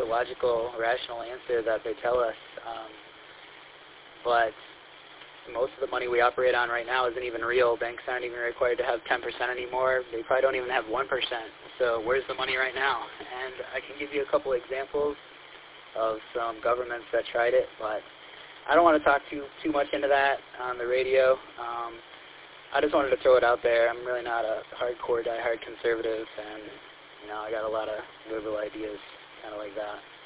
logical, rational answer that they tell us. But most of the money we operate on right now isn't even real. Banks aren't even required to have 10% anymore. They probably don't even have 1%. So where's the money right now? And I can give you a couple examples of some governments that tried it, but I don't want to talk too much into that on the radio. I just wanted to throw it out there. I'm really not a hardcore, die-hard conservative, and I got a lot of liberal ideas kind of like that.